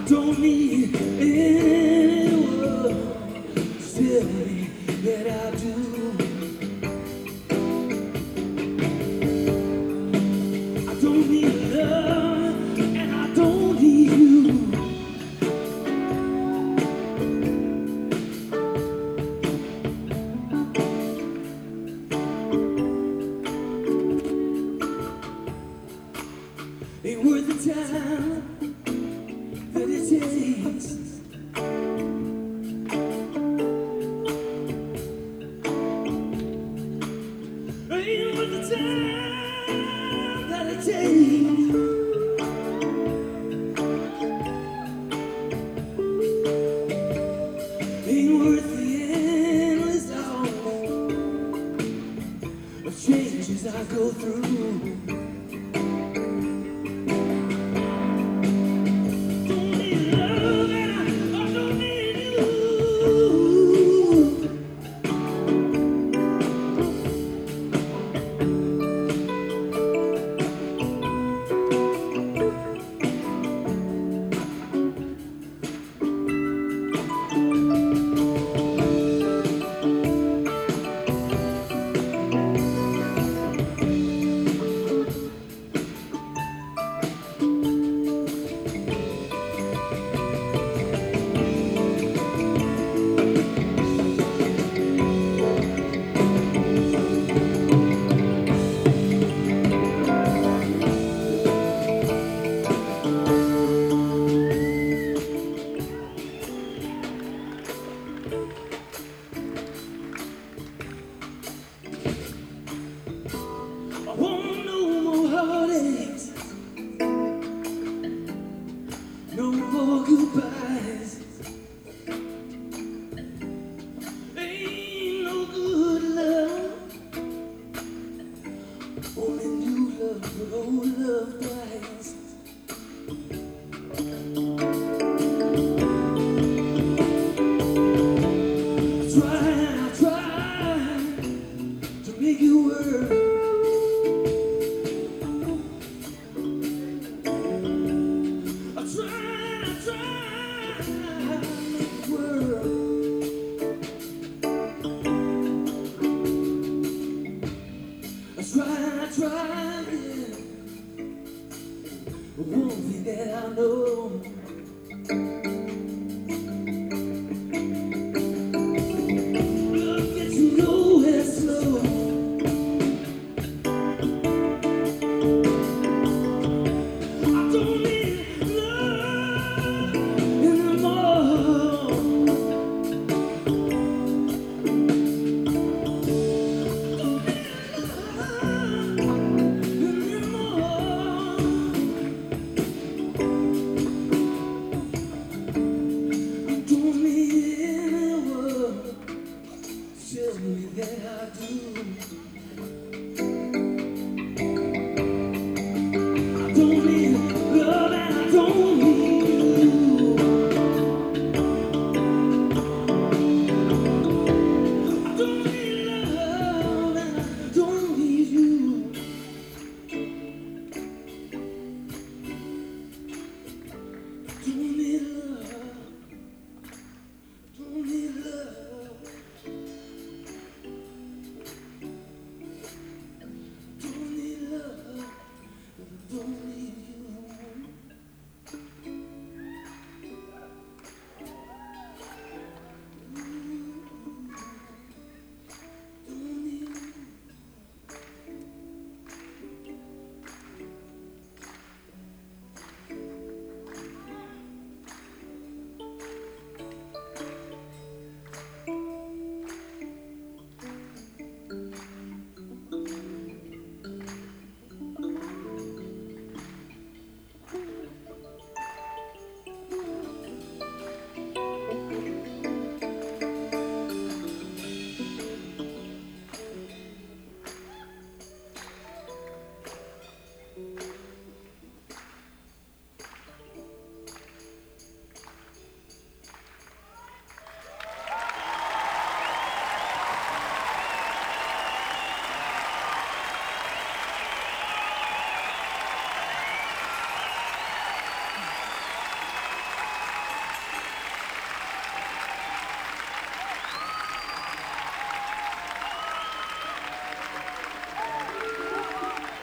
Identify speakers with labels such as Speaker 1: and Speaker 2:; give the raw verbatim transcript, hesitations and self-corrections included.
Speaker 1: don't need anyone to tell me that I do. I don't need love, and I don't need you. Ain't worth the time that it takes. Ain't worth the time that it takes. Ain't worth the endless hours of changes I go through. I want no more heartaches, no more goodbyes. Ain't no good love, only new love, but old love dies. I try, I try to make it work. I try, I try to make it work. I try, I try, yeah. But one thing that I know,